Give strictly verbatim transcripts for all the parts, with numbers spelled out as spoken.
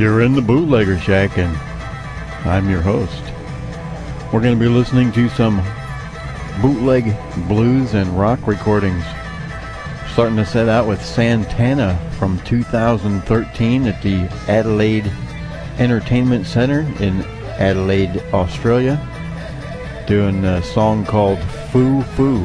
You're in the Bootlegger Shack, and I'm your host. We're going to be listening to some bootleg blues and rock recordings. Starting to set out with Santana from two thousand thirteen at the Adelaide Entertainment Centre in Adelaide, Australia, doing a song called Foo Foo.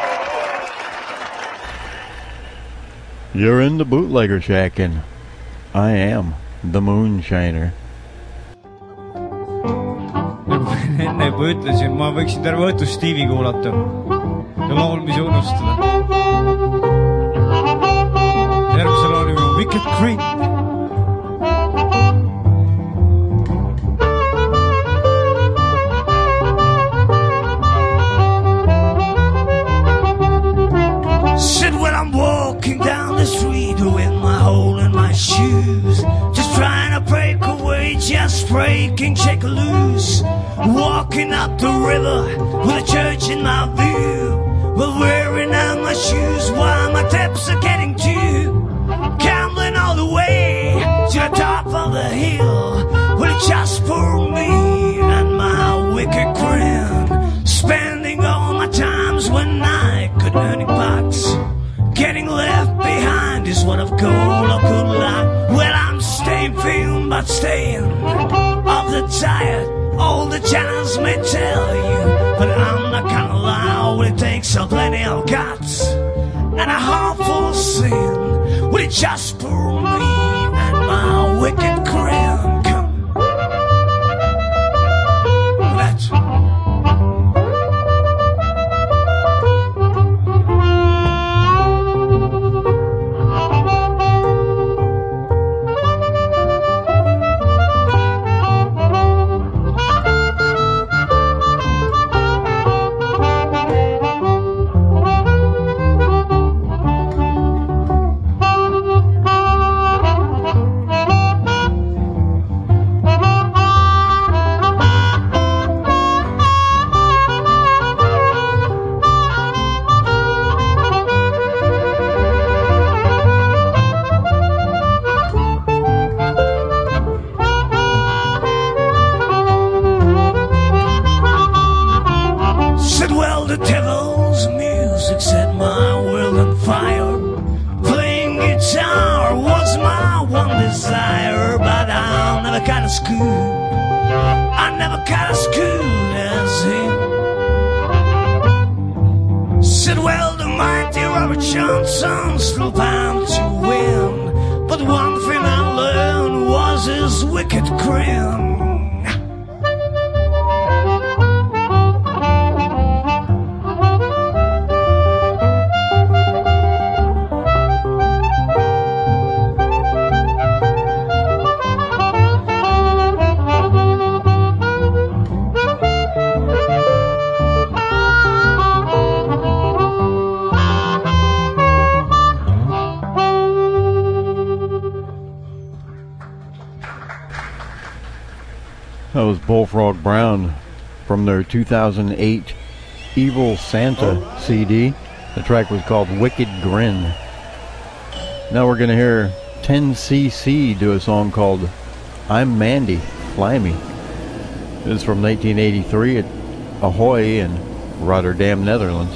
You're in the Bootlegger Shack, and I am the Moonshiner. Enne juba ütlesin, ma võiksin terve õhtu Stevie kuulata ja laulmisi unustada. Järgmisel on ju Wicked Creek. Said when I'm walking down the street with my hole in my shoes, just trying to break away, just breaking, shake loose. Walking up the river with a church in my view, well, wearing out my shoes while my steps are getting too. Gambling all the way to the top of the hill, well, it's just for me and my wicked grin. Spending all my times when I could earn bucks. Getting left behind is what I've called a good luck. Well, I'm staying firm, but staying of the tired. All the channels may tell you, but I'm not gonna lie. Well, it takes a plenty of guts and a heart full of sin. Well, it's just for me and my wicked grin. Come, that's That was Bullfrog Brown from their two thousand eight Evil Santa C D. The track was called Wicked Grin. Now we're going to hear ten C C do a song called I'm Mandy, Fly Me. This is from nineteen eighty-three at Ahoy in Rotterdam, Netherlands.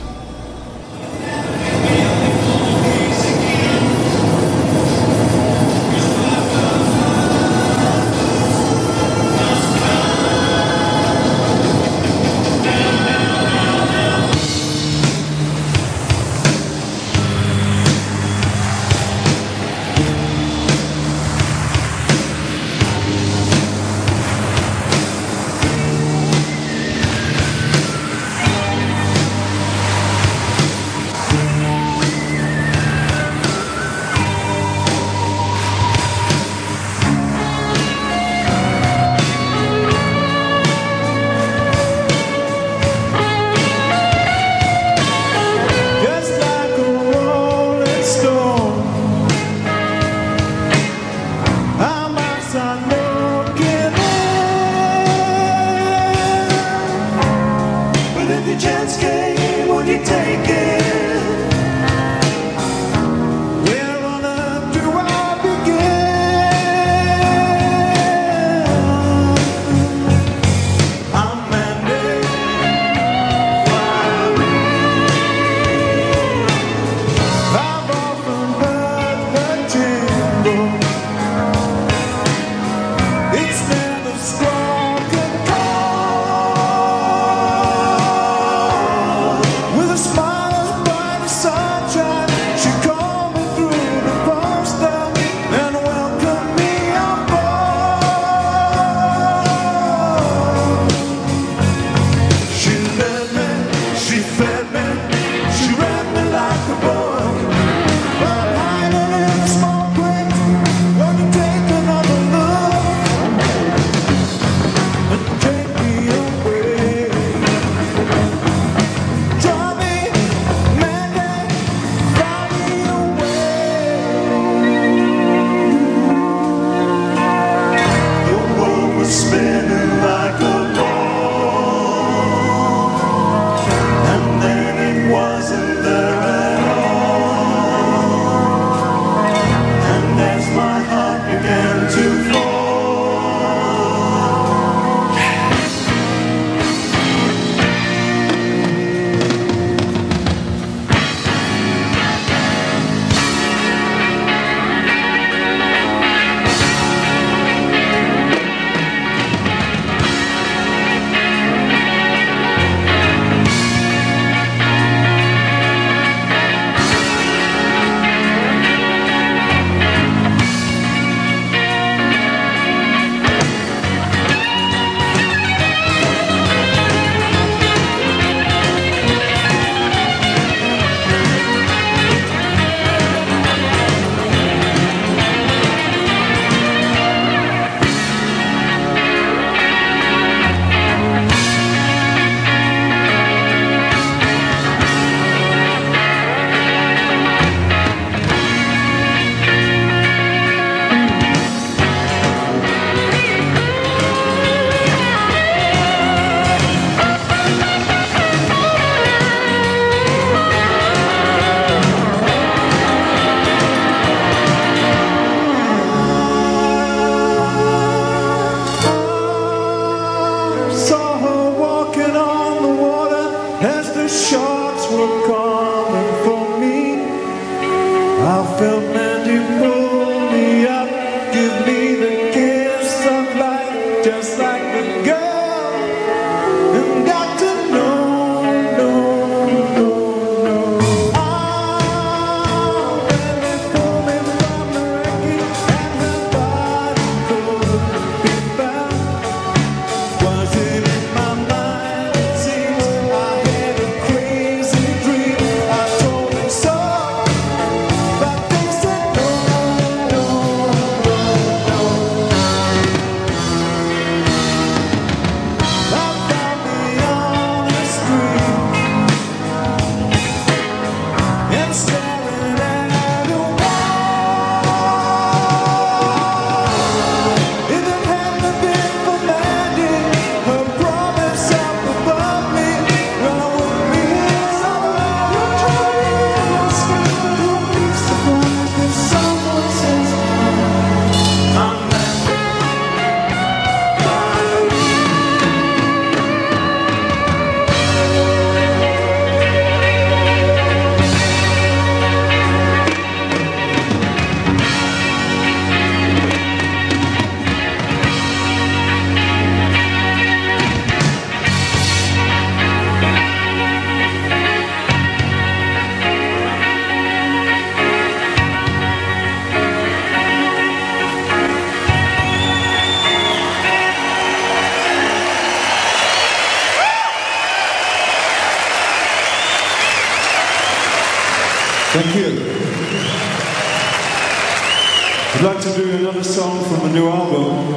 I'd like to do another song from the new album.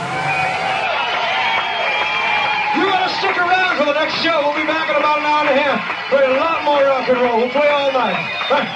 You want to stick around for the next show? We'll be back in about an hour and a half. Play a lot more rock and roll. We'll play all night. Huh?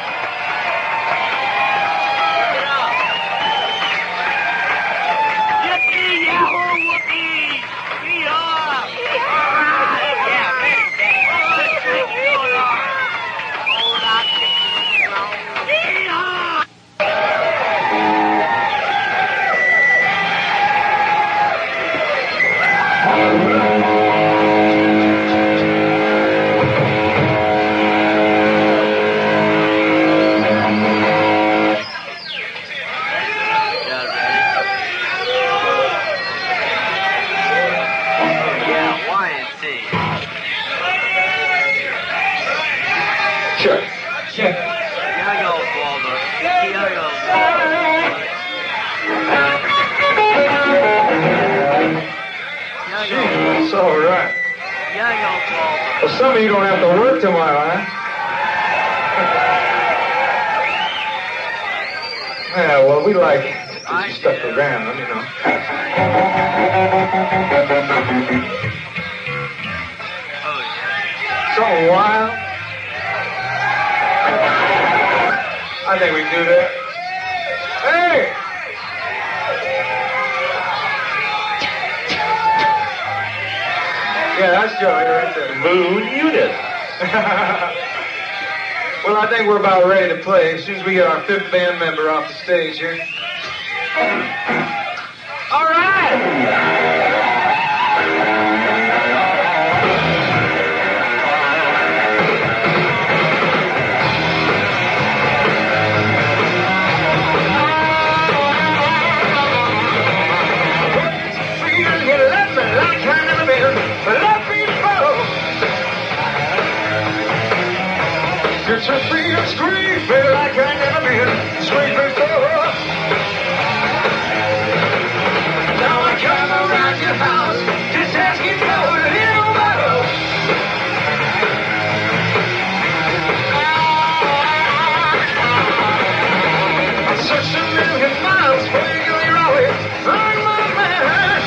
Well, some of you don't have to work tomorrow, huh? Yeah, well, we like to stuff around, you know. Something wild. I think we can do that. Hey! Yeah, that's Joey right there. Moon Unit. Well, I think we're about ready to play as soon as we get our fifth band member off the stage here. All right! It's a free and scream, feel like I never been sweet before. Now I come around your house, just asking for a little bottle. I searched a million miles for you, you're always on my mind.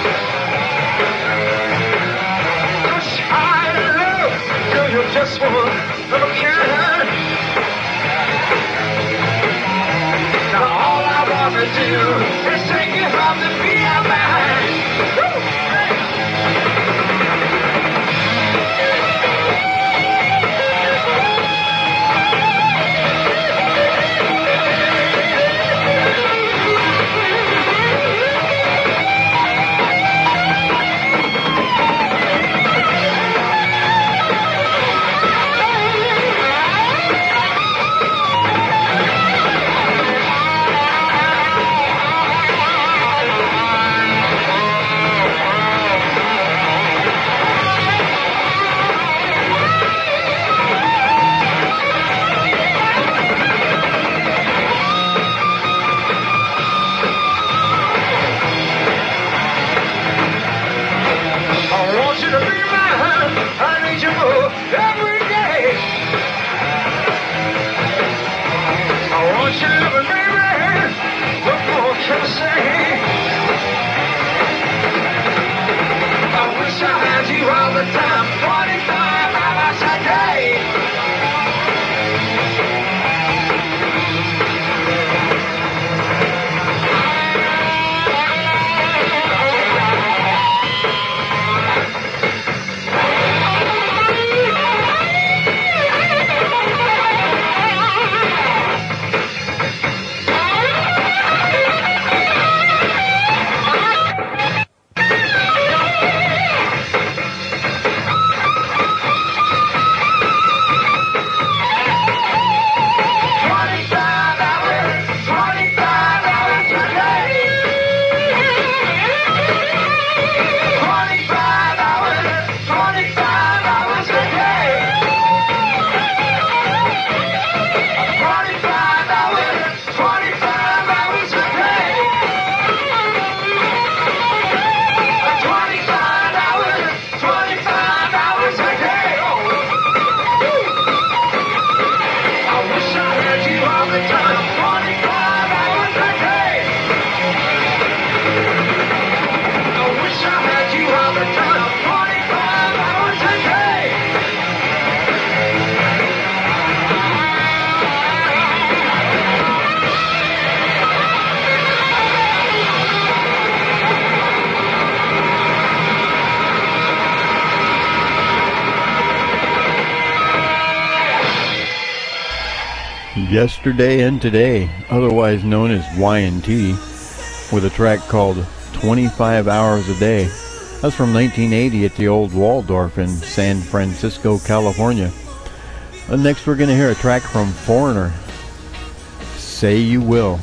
Push high love, girl, you're just one of a kind. To do is take you home to be a man. Yesterday and Today, otherwise known as Y and T, with a track called twenty-five hours a Day. That's from nineteen eighty at the old Waldorf in San Francisco, California. And next we're going to hear a track from Foreigner, Say You Will.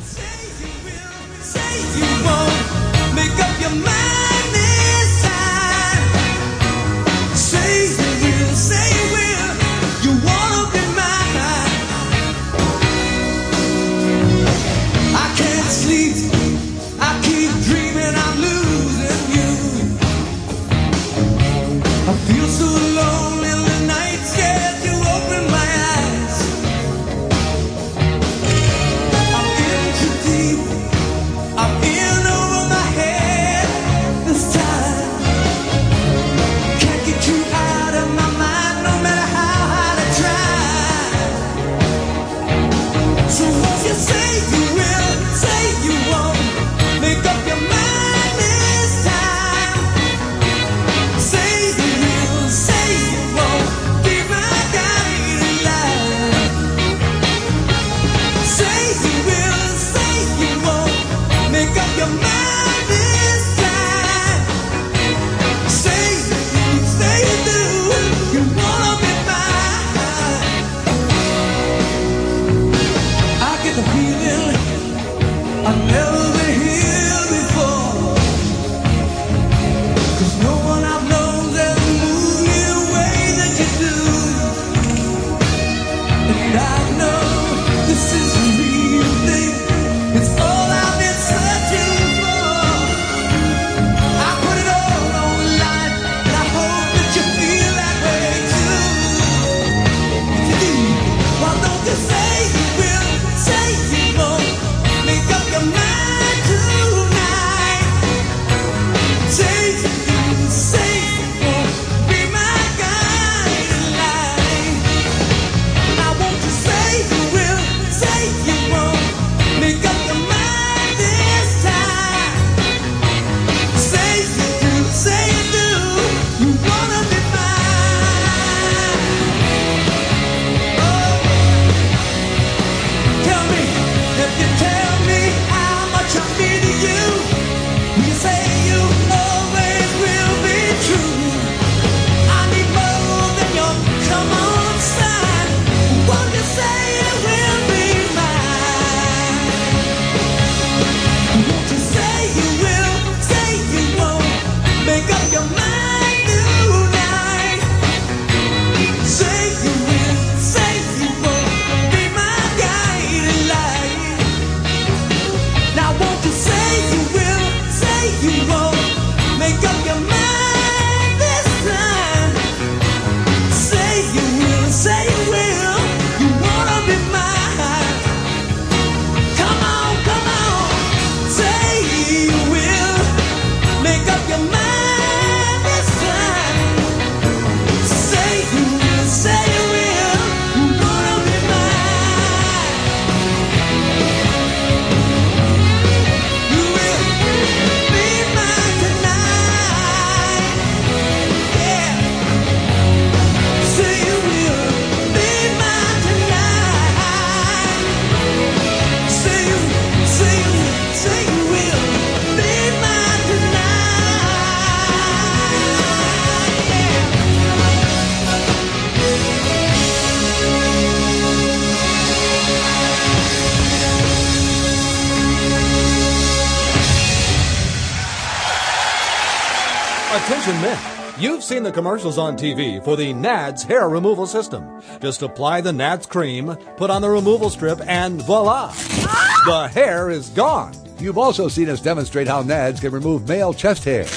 Attention men, you've seen the commercials on T V for the N A D S hair removal system. Just apply the N A D S cream, put on the removal strip, and voila! The hair is gone. You've also seen us demonstrate how N A D S can remove male chest hair.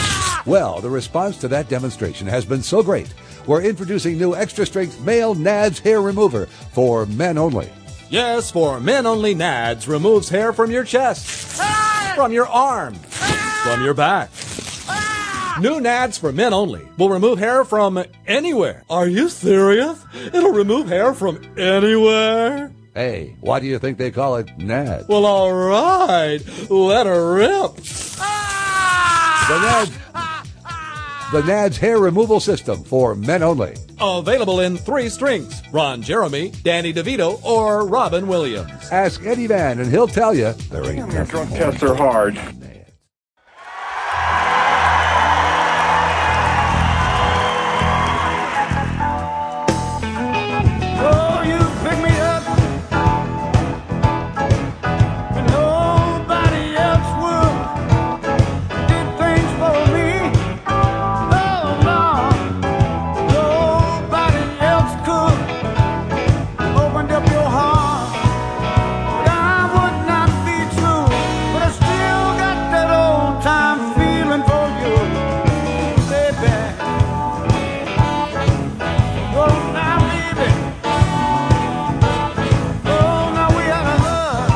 Well, the response to that demonstration has been so great, we're introducing new extra-strength male N A D S hair remover for men only. Yes, for men only, N A D S removes hair from your chest, from your arm, from your back. New N A D S for men only will remove hair from anywhere. Are you serious? It'll remove hair from anywhere? Hey, why do you think they call it N A D S? Well, all right. Let her rip. The N A D S, the N A D S hair removal system for men only. Available in three strings: Ron Jeremy, Danny DeVito, or Robin Williams. Ask Eddie Van and he'll tell you there ain't nothing. Drunk tests are hard. Oh, you pick me up when nobody else would. Did things for me. Oh, Lord, nobody else could. Opened up your heart, but I would not be true. But I still got that old time feeling for you, baby. Oh, now, baby. Oh, now we had a love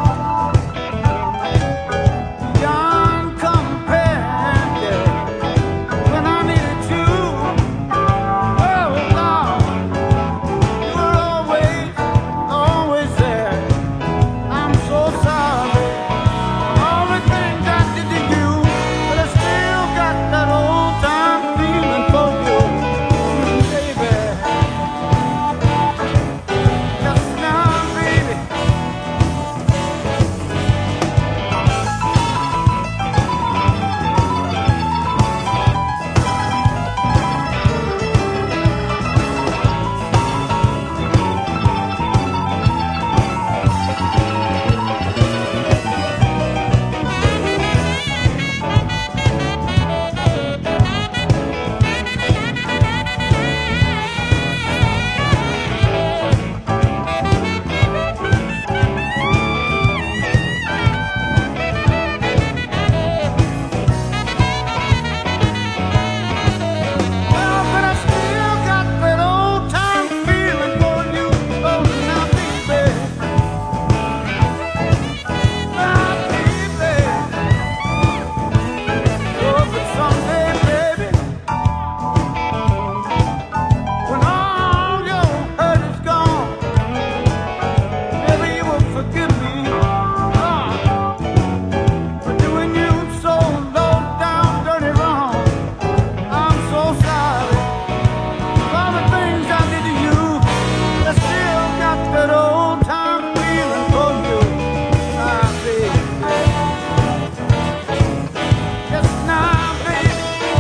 beyond compare, yeah. When I needed you, oh Lord, you were always, always there. I'm so sorry for all the things I did to you, but I still got that old time feeling for you, baby. Just now, baby. Well, but I still got that old time feeling for you, oh now, baby. Now, baby. Oh, but someday, baby, when all your hurt is gone, maybe you will forgive me, oh, for doing you so low down, dirty wrong. I'm so sorry for all the things I did to you. I still got that old time feeling for you, my baby. Yes, now, baby.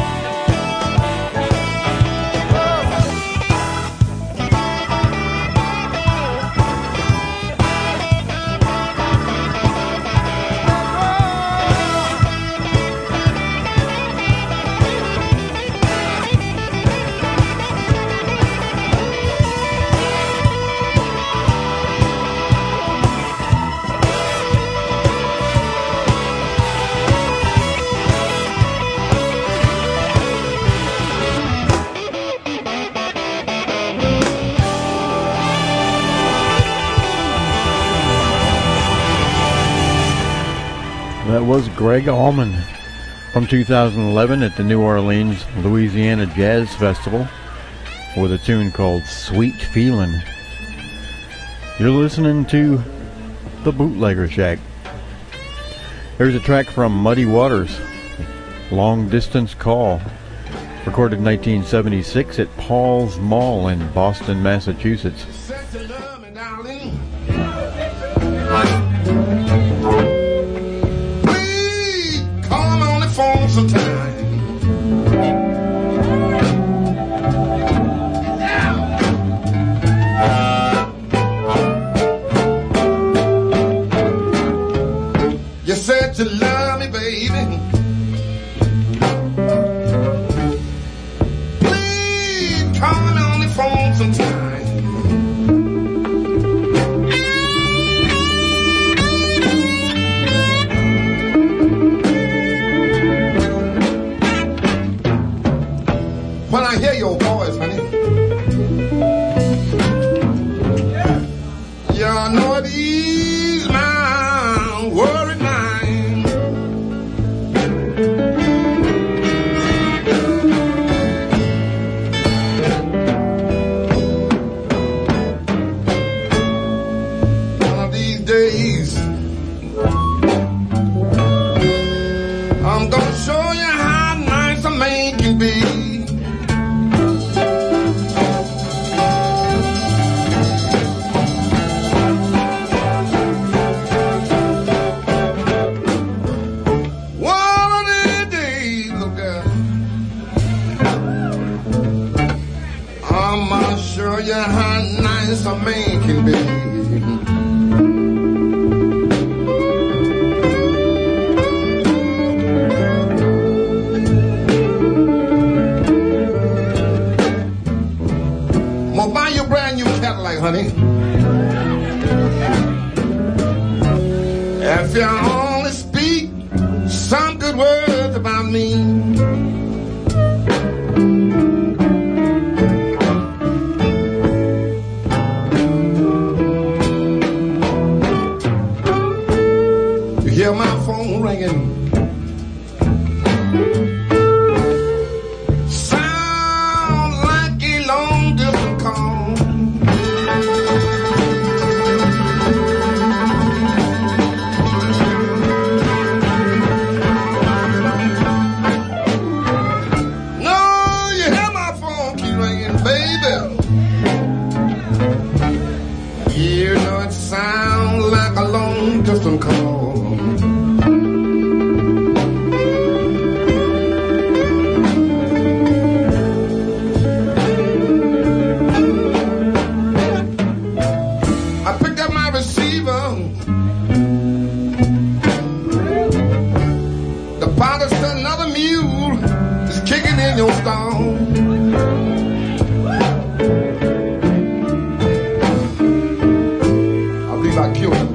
That was Greg Allman from two thousand eleven at the New Orleans, Louisiana Jazz Festival with a tune called Sweet Feelin'. You're listening to The Bootlegger Shack. Here's a track from Muddy Waters, Long Distance Call, recorded in nineteen seventy-six at Paul's Mall in Boston, Massachusetts. Please call me on the phone sometime. You said you love me, baby. Please call me on the phone sometime. When I hear your voice, honey, yeah, I know it ease my worried mind. a man can be. I'm gonna buy you a brand new Cadillac, honey. If you only speak some good words about me. You hear my phone ringing. Sound like a long distance call. Just call. I picked up my receiver. The pilot said another mule is kicking in your stall. I believe I killed him.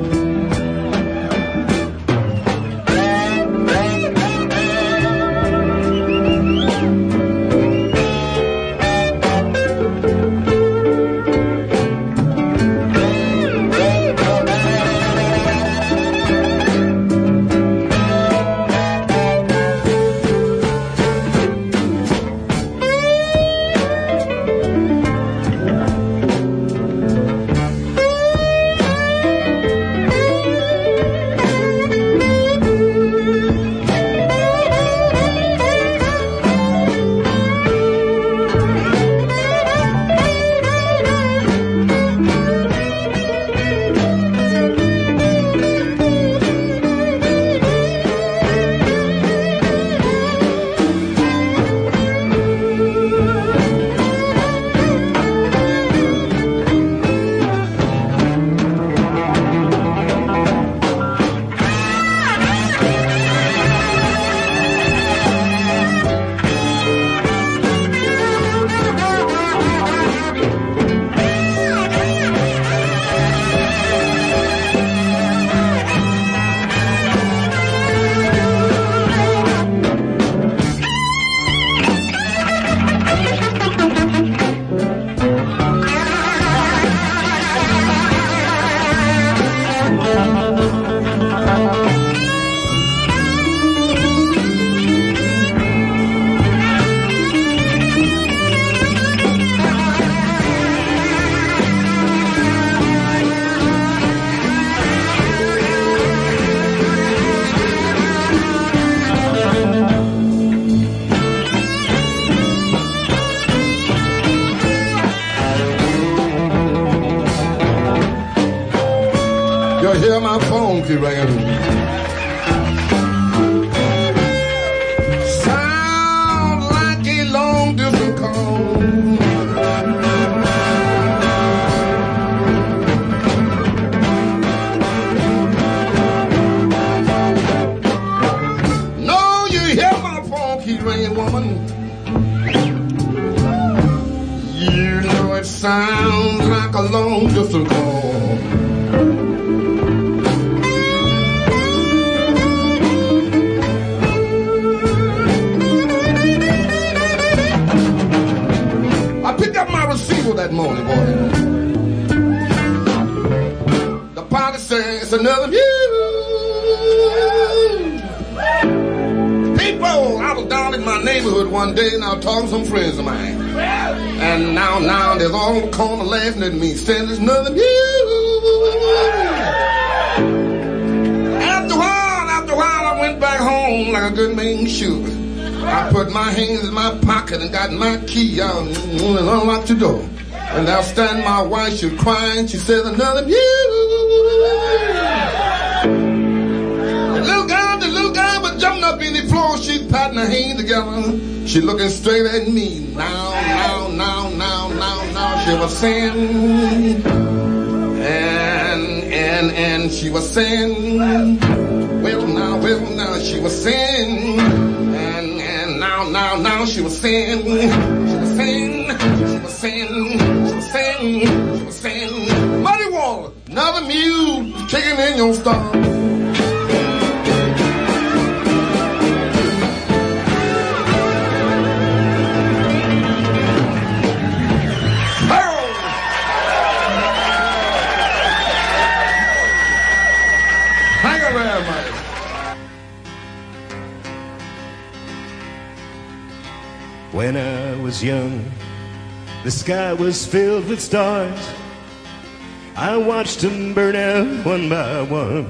You hear my phone keep ringing. Sound like a long distance call. No, you hear my phone keep ringing, woman. You know it sounds like a long distance call. Receiver that morning, boy. The pilot says it's another mule. People, I was down in my neighborhood one day and I was talking to some friends of mine. And now, now, they're all on the corner laughing at me, saying it's another mule. After a while, after a while, I went back home like a good man should. I put my hands in my pocket and got my key out and unlocked the door. And now stand my wife, she was crying, she said another mule. The little girl, the little girl was jumping up in the floor, she patting her hands together. She looking straight at me. Now, now, now, now, now, now. she was saying, and, and, and she was saying, well now, well now, she was saying, and, and now, now, now, she was saying, she was saying, she was saying, she was saying, she was saying, Muddy Water, another mule kicking in your stomach. When I was young, the sky was filled with stars. I watched them burn out one by one.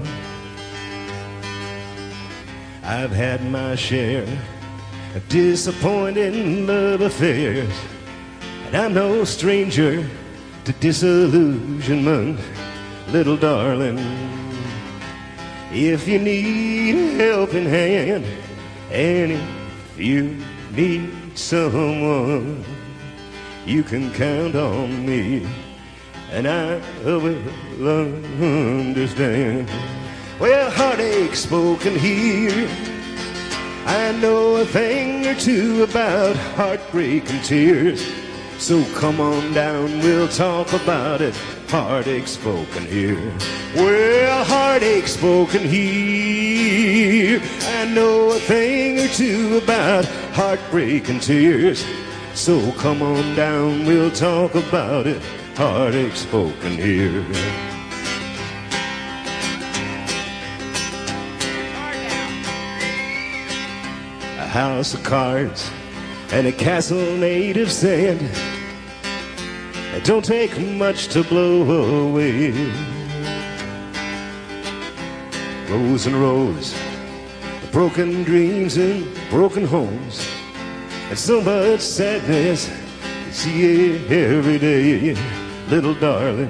I've had my share of disappointing love affairs, and I'm no stranger to disillusionment, little darling. If you need a helping hand, and if you need someone, you can count on me, and I will understand. Well, heartache spoken here, I know a thing or two about heartbreak and tears. So come on down, we'll talk about it. Heartache spoken here. Well, heartache spoken here, I know a thing or two about heartbreak and tears. So come on down, we'll talk about it. Heartache spoken here. A house of cards and a castle made of sand. It don't take much to blow away. Rows and rows of broken dreams and broken homes, and so much sadness you see every day. Little darling,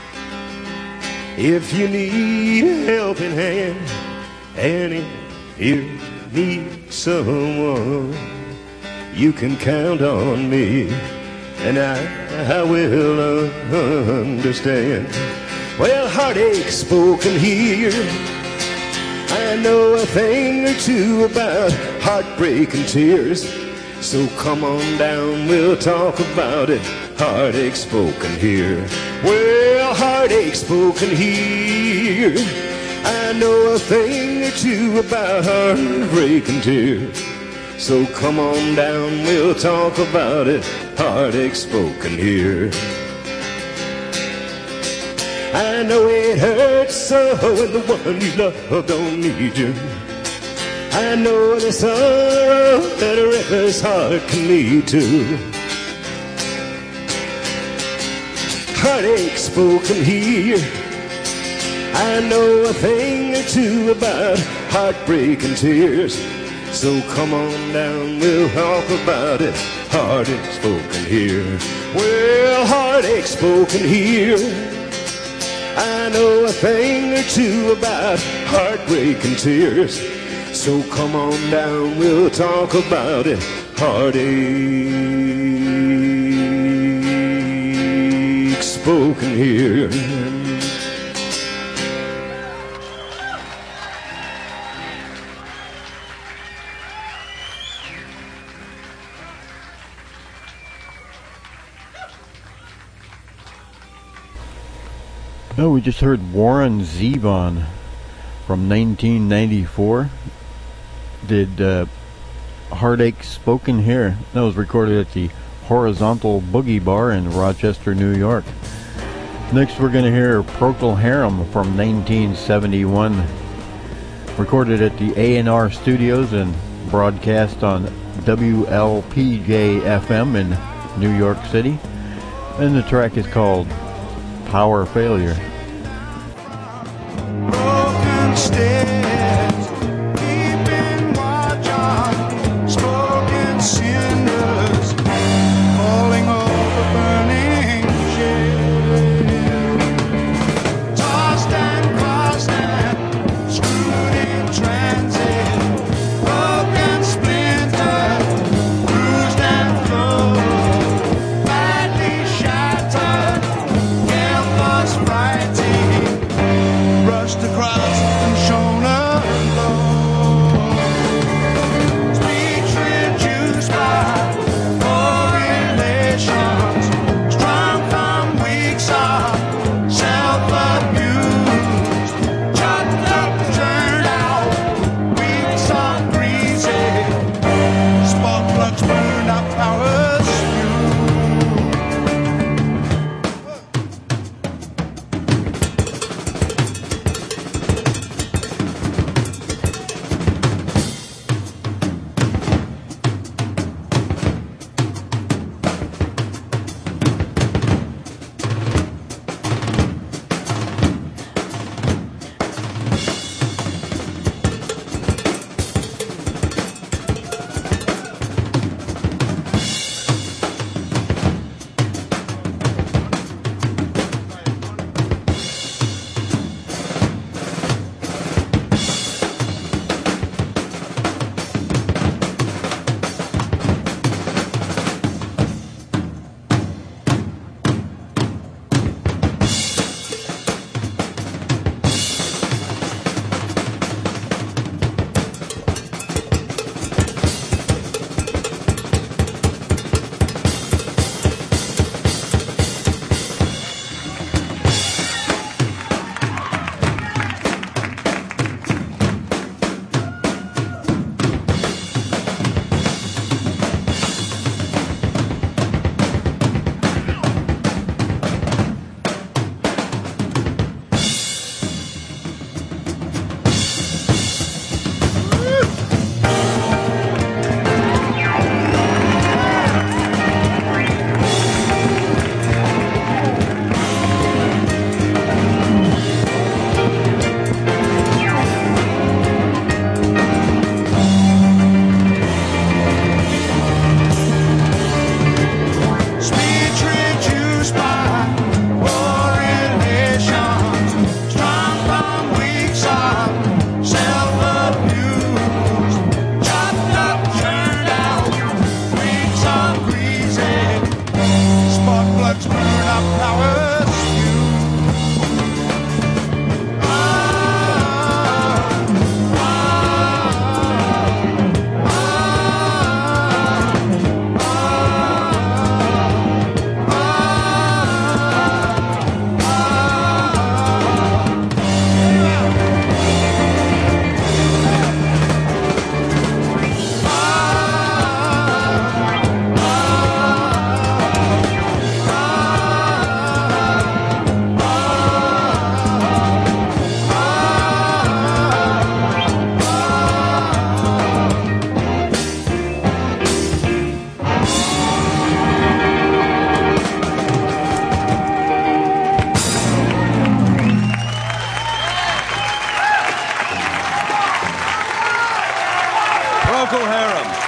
if you need a helping hand, and if you need someone, you can count on me, and I, I will understand. Well, heartache spoken here, I know a thing or two about heartbreak and tears. So come on down, we'll talk about it. Heartache spoken here. Well, heartache spoken here, I know a thing or two about heartbreak and tears. So come on down, we'll talk about it. Heartache spoken here. I know it hurts so when the one you love don't need you. I know the sorrow that a reckless heart can lead to. Heartache spoken here, I know a thing or two about heartbreak and tears. So come on down, we'll talk about it. Heartache spoken here. Well, heartache spoken here, I know a thing or two about heartbreak and tears. So come on down, we'll talk about it. Heartache spoken here. Oh, we just heard Warren Zevon from nineteen ninety-four. Did uh, Heartache Spoken Here. That was recorded at the Horizontal Boogie Bar in Rochester, New York. Next we're going to hear Procol Harum from nineteen seventy-one. Recorded at the A and R Studios and broadcast on W L P J F M in New York City. And the track is called Power Failure. Broken stairs, keeping watch on spoken cinders, falling over burning shit. Tossed and crossed and screwed in transit, broken splintered, bruised and thrown, badly shattered. Procol Harum.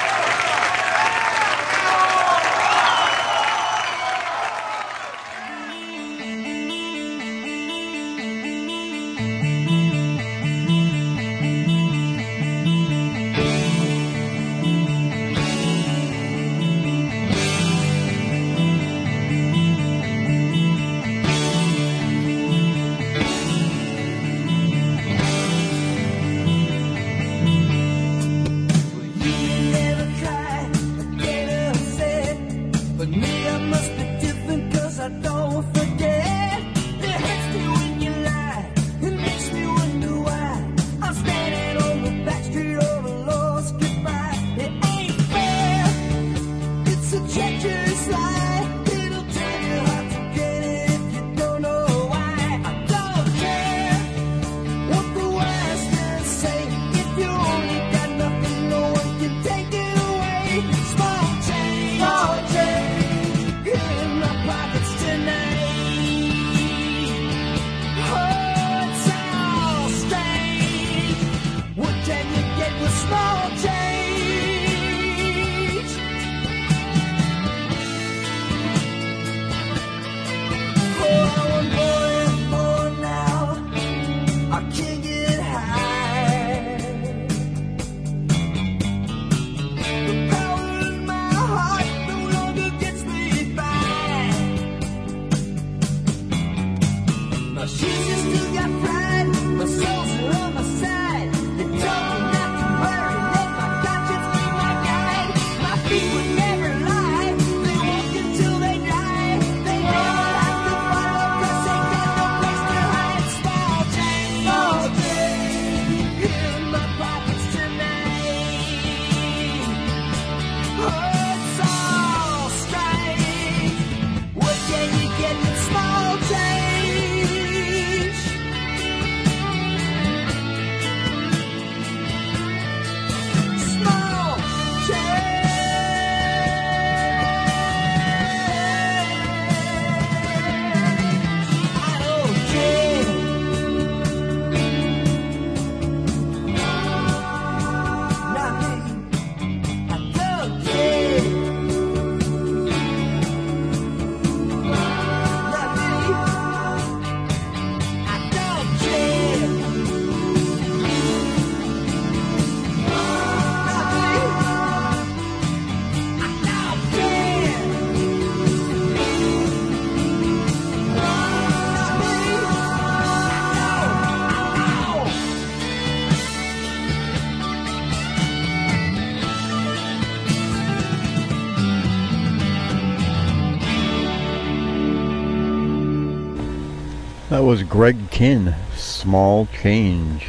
That was Greg Kihn, Small Change.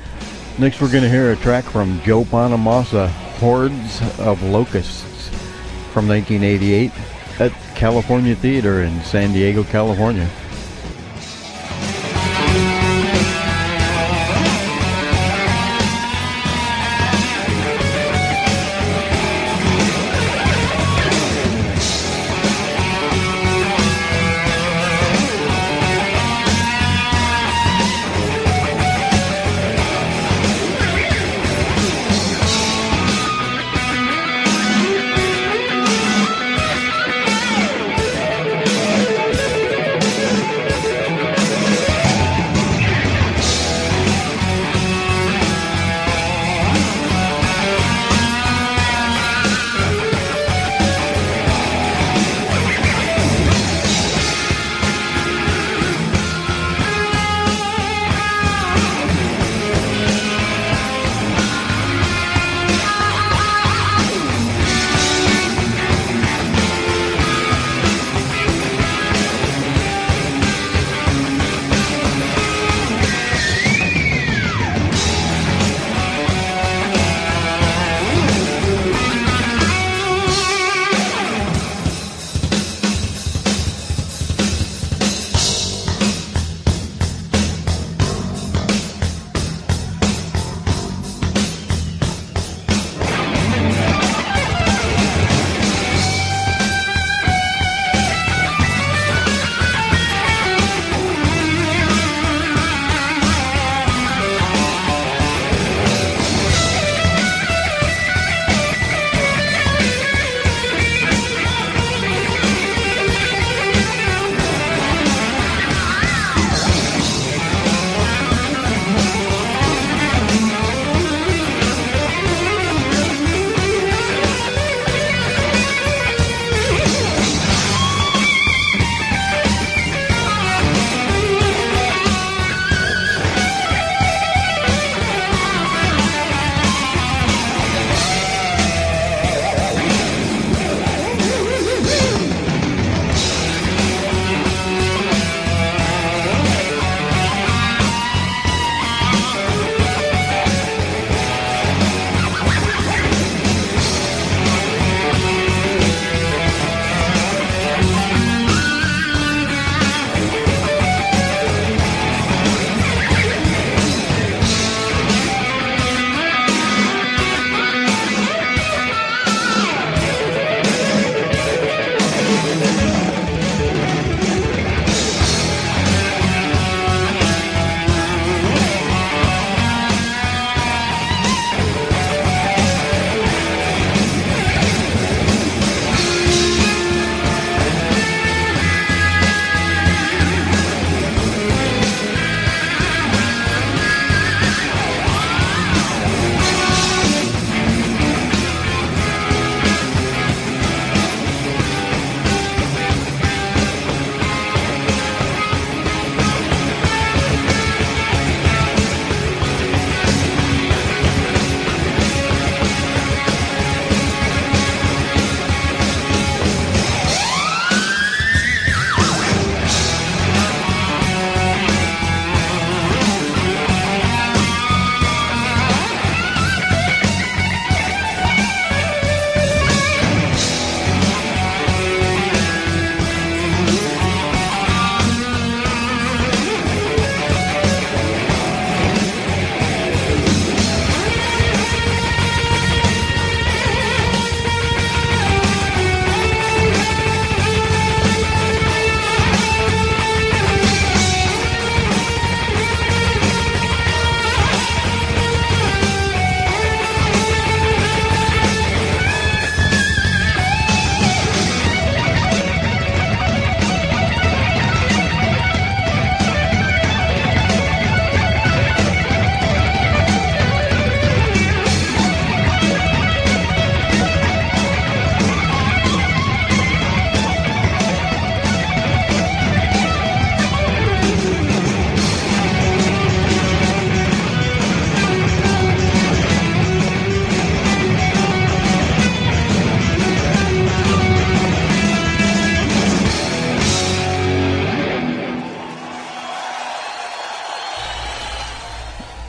Next we're going to hear a track from Joe Bonamassa, Hordes of Locusts, from nineteen eighty-eight at California Theater in San Diego, California. Thank you.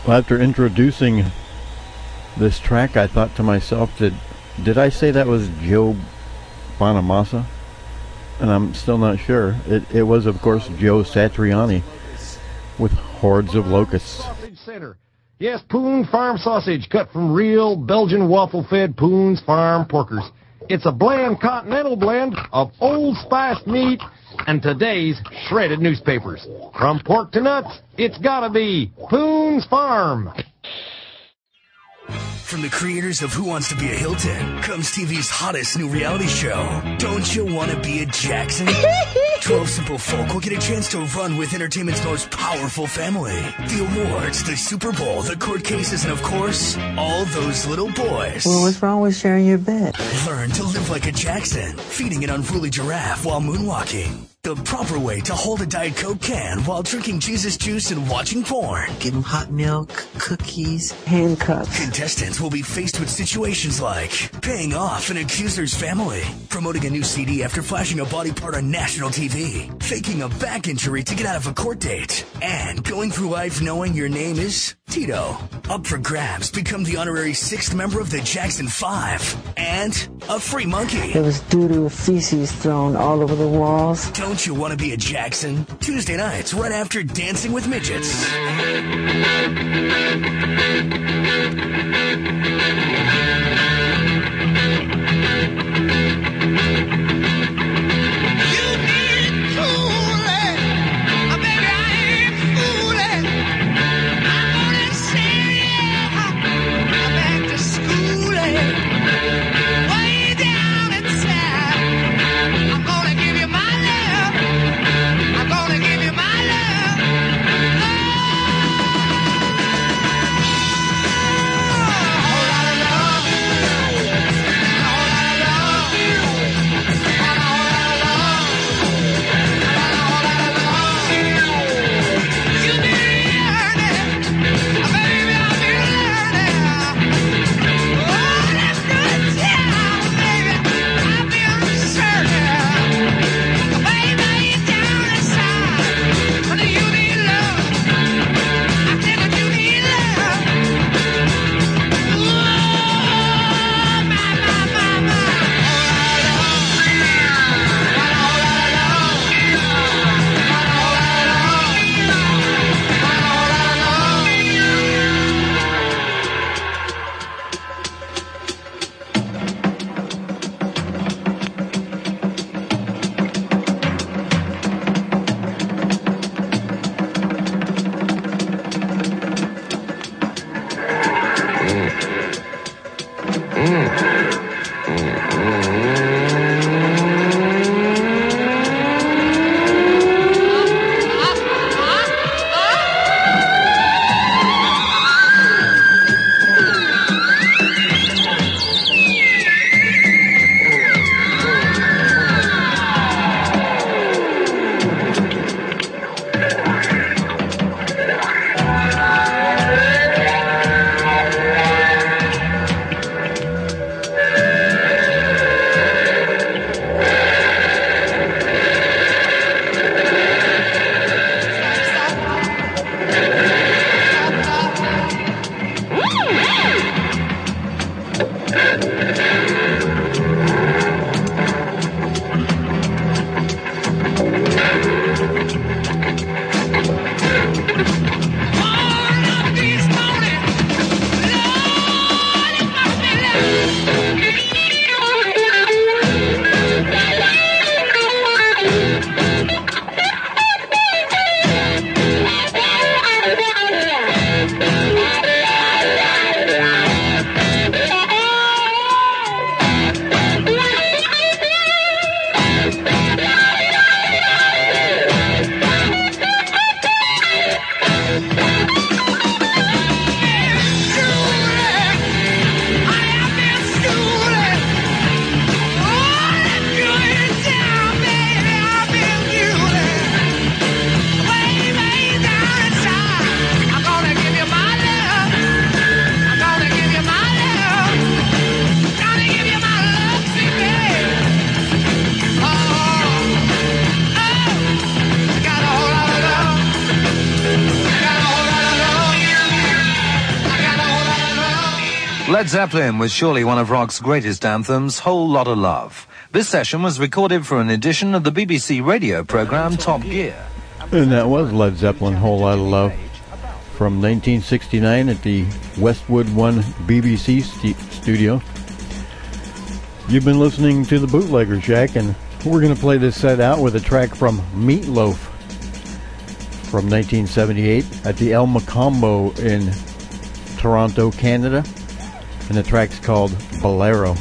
Well, after introducing this track, I thought to myself, did did I say that was Joe Bonamassa? And I'm still not sure. It, it was, of course, Joe Satriani with Hordes of Locusts. Sausage Center. Yes, Poon Farm sausage, cut from real Belgian waffle-fed Poon's Farm porkers. It's a bland continental blend of old spiced meat and today's shredded newspapers. From pork to nuts, it's gotta be Poon's Farm. From the creators of Who Wants to Be a Hilton comes T V's hottest new reality show, Don't You Want to Be a Jackson? Twelve simple folk will get a chance to run with entertainment's most powerful family. The awards, the Super Bowl, the court cases, and of course, all those little boys. Well, what's wrong with sharing your bed? Learn to live like a Jackson, feeding an unruly giraffe while moonwalking. The proper way to hold a Diet Coke can while drinking Jesus juice and watching porn. Give them hot milk, cookies, handcuffs. Contestants will be faced with situations like paying off an accuser's family, promoting a new C D after flashing a body part on national T V, faking a back injury to get out of a court date, and going through life knowing your name is Tito. Up for grabs, become the honorary sixth member of the Jackson Five, and a free monkey. There was doo-doo of feces thrown all over the walls. Don't you want to be a Jackson? Tuesday nights, right after Dancing with Midgets. Led Zeppelin was surely one of rock's greatest anthems, Whole Lotta Love. This session was recorded for an edition of the B B C radio program Top Gear. And that was Led Zeppelin, Whole Lotta Love, from nineteen sixty-nine at the Westwood One B B C st- studio. You've been listening to the Bootlegger Shack, and we're going to play this set out with a track from Meatloaf from nineteen seventy-eight at the El Macombo in Toronto, Canada. And the track's called Bolero.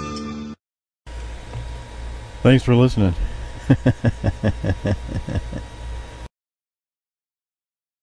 Thanks for listening.